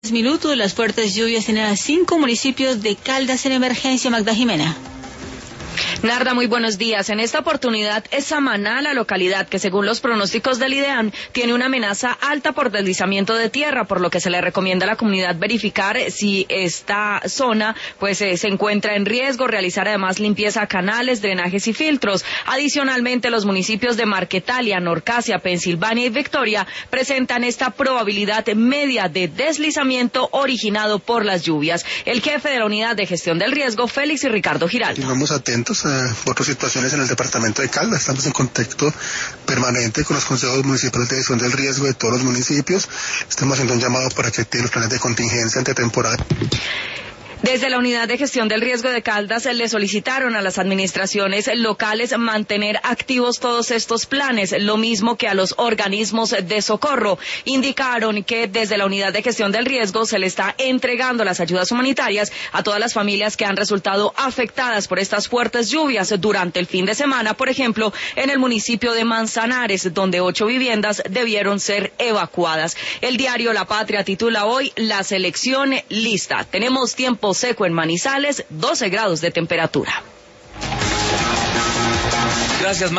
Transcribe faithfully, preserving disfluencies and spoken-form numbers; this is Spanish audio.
Minutos, las fuertes lluvias tienen a cinco municipios de Caldas en emergencia. Magda Jimena. Narda, muy buenos días. En esta oportunidad es Samaná la localidad que, según los pronósticos del IDEAM, tiene una amenaza alta por deslizamiento de tierra, por lo que se le recomienda a la comunidad verificar si esta zona pues eh, se encuentra en riesgo, realizar además limpieza a canales, drenajes y filtros. Adicionalmente, los municipios de Marquetalia, Norcasia, Pensilvania y Victoria presentan esta probabilidad media de deslizamiento originado por las lluvias. El jefe de la Unidad de Gestión del Riesgo, Félix y Ricardo Giraldo. Estamos atentos a otras situaciones en el departamento de Caldas. Estamos en contacto permanente con los consejos municipales de gestión del riesgo de todos los municipios. Estamos haciendo un llamado para que activen los planes de contingencia ante temporada. Desde la Unidad de Gestión del Riesgo de Caldas le solicitaron a las administraciones locales mantener activos todos estos planes, lo mismo que a los organismos de socorro. Indicaron que desde la Unidad de Gestión del Riesgo se le está entregando las ayudas humanitarias a todas las familias que han resultado afectadas por estas fuertes lluvias durante el fin de semana, por ejemplo, en el municipio de Manzanares, donde ocho viviendas debieron ser evacuadas. El diario La Patria titula hoy: la selección lista. Tenemos tiempo seco en Manizales, doce grados de temperatura. Gracias.